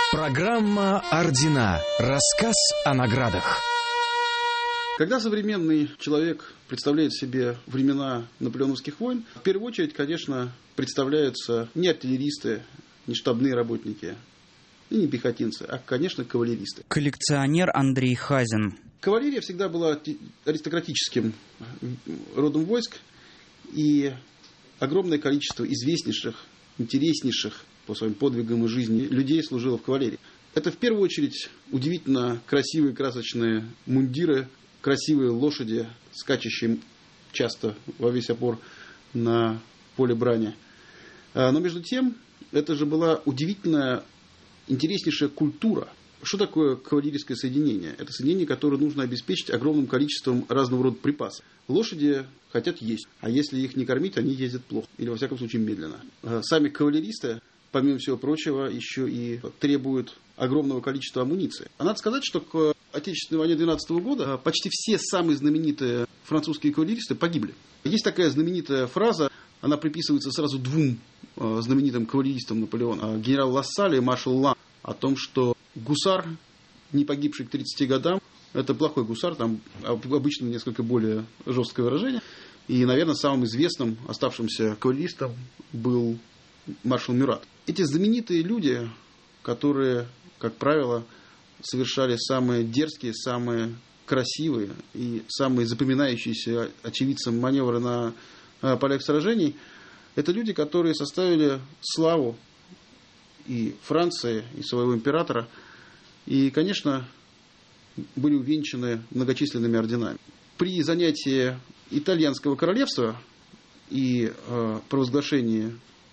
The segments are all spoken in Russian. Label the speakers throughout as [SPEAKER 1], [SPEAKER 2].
[SPEAKER 1] Программа «Ордена». Рассказ о наградах.
[SPEAKER 2] Когда современный человек представляет себе времена наполеоновских войн, в первую очередь, конечно, представляются не артиллеристы, не штабные работники и не пехотинцы, а, конечно, кавалеристы.
[SPEAKER 3] Коллекционер Андрей Хазин.
[SPEAKER 2] Кавалерия всегда была аристократическим родом войск, и огромное количество известнейших, интереснейших по своим подвигам и жизни людей служило в кавалерии. Это в первую очередь удивительно красивые красочные мундиры, красивые лошади, скачущие часто во весь опор на поле брани. Но между тем, это же была удивительная, интереснейшая культура. Что такое кавалерийское соединение? Это соединение, которое нужно обеспечить огромным количеством разного рода припасов. Лошади хотят есть, а если их не кормить, они ездят плохо, или во всяком случае медленно. Сами кавалеристы, помимо всего прочего, еще и требуют огромного количества амуниции. А надо сказать, что к Отечественной войне 12 года почти все самые знаменитые французские кавалеристы погибли. Есть такая знаменитая фраза, она приписывается сразу двум знаменитым кавалеристам Наполеона, генерал Лассаль и маршал Лан, о том, что гусар, не погибший к 30 годам, это плохой гусар, там обычно несколько более жесткое выражение. И, наверное, самым известным оставшимся кавалеристом был маршал Мюрат. Эти знаменитые люди, которые, как правило, совершали самые дерзкие, самые красивые и самые запоминающиеся очевидцам маневры на полях сражений, это люди, которые составили славу и Франции, и своего императора, и, конечно, были увенчаны многочисленными орденами. При занятии итальянского королевства и провозглашении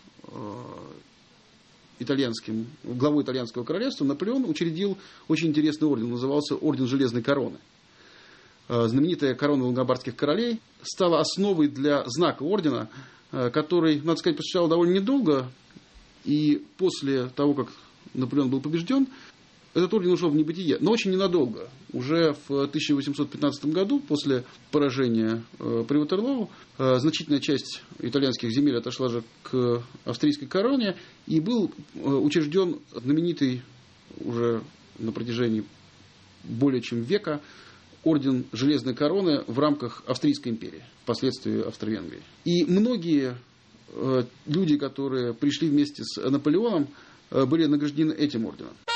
[SPEAKER 2] главой итальянского королевства Наполеон учредил очень интересный орден, назывался Орден Железной Короны. Знаменитая корона лангобардских королей стала основой для знака ордена, который, надо сказать, посещал довольно недолго, и после того, как Наполеон был побежден, этот орден ушел в небытие, но очень ненадолго. Уже в 1815 году, после поражения при Ватерлоо, значительная часть итальянских земель отошла же к австрийской короне, и был учрежден знаменитый уже на протяжении более чем века орден Железной Короны в рамках Австрийской империи, впоследствии Австро-Венгрии. И многие люди, которые пришли вместе с Наполеоном, были награждены этим орденом.